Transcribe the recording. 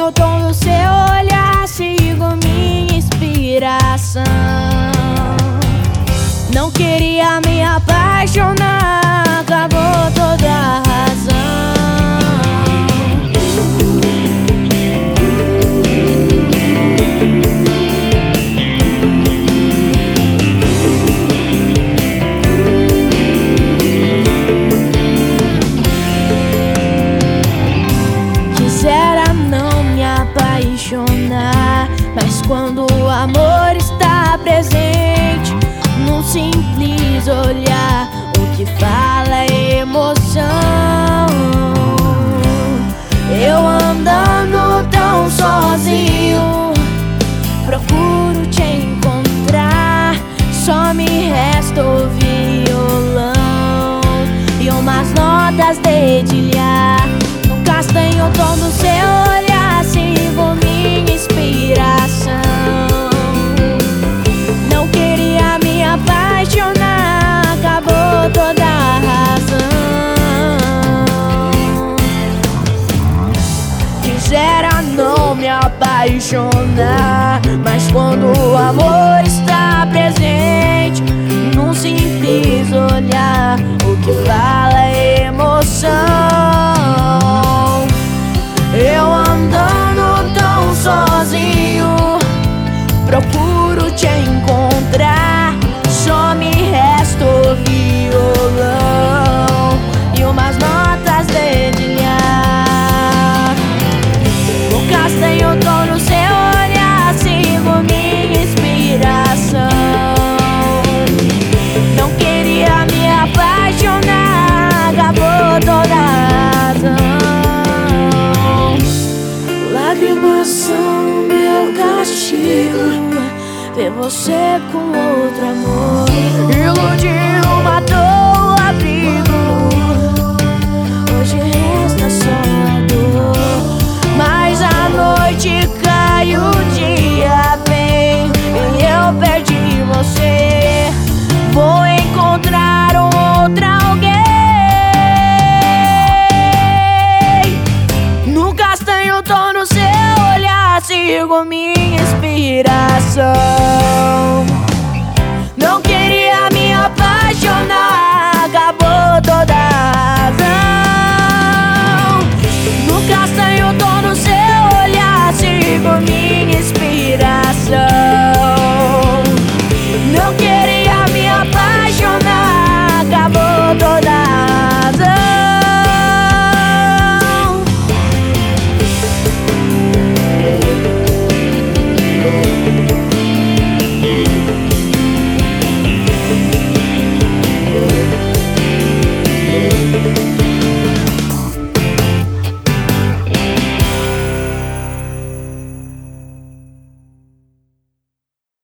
Castanho o tom do seu olhar, sigo minha inspiração. Não queria me apaixonar, acabou toda a razão. Quisera não me apaixonar, mas quando o amor está presente, num simples olhar, o que fala é emoção. Eu andando tão sozinho, procuro te encontrar, só me resta o violão e umas notas dedilhar. No castanho tom do seu olhar, sigo minha inspiração. Não queria me apaixonar, acabou toda a razão. Quisera não me apaixonar, mas quando o amor está presente, num simples olhar, o que fala é emoção. Eu andando tão sozinho, procuro te encontrar, só me resta o violão e umas notas dedilhar. O castanho tom no seu olhar, sigo minha inspiração. Não queria me apaixonar, acabou toda a razão. Lágrimas são meu castigo, ver você com outro amor.